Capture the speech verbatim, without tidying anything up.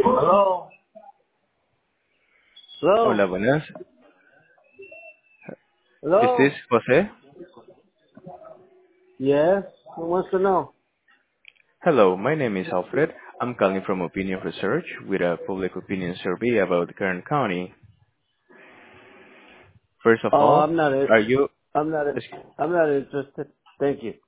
Hello? Hola, Hello? buenas. Is this Hello? Jose? Yes? Who wants to know? Hello, my name is Alfred. I'm calling from Opinion Research with a public opinion survey about Kern County. First of Oh, all, I'm not, are you... I'm not, I'm not interested. Thank you.